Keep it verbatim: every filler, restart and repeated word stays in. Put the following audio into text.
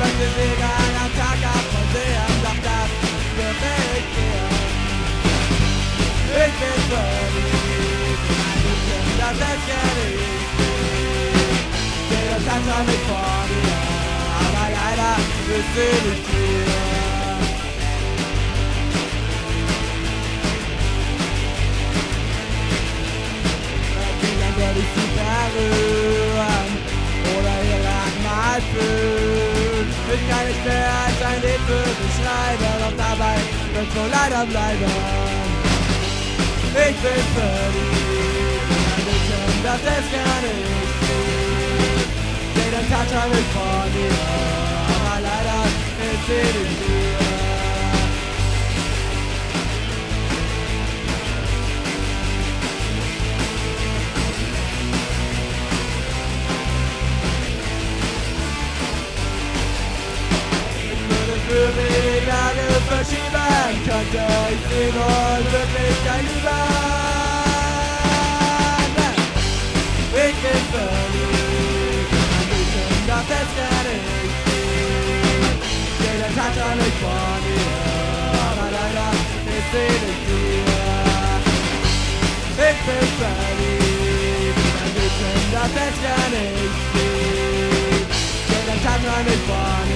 möchte Segeln am Tag ab und sehen, doch das wird nicht gehen. Ich bin verliebt, ein Mädchen, das es gerne ist. Jeder Tag schon mit vor mir, aber leider ist sie nicht hier. Würde ich sie berühren oder ihr Rad mal fühlen. Ich kann nicht mehr als ein Lied für mich schreiben, doch dabei wird so leider bleiben. Ich bin verliebt, ein Mädchen, das es gar nicht gibt. Jeden Tag schon ich vor mir, aber leider ist sie nicht hier. Für mich Lage verschieben, könnte ich sie nur wirklich gern lieben. Ich bin verliebt, ein Mädchen, das es gar nicht gibt. Jeden Tag schon ich vor mir, aber leider ist sie nicht hier. Ich bin verliebt, ein Mädchen, das es gar nicht gibt. Jeden Tag schon ich vor mir.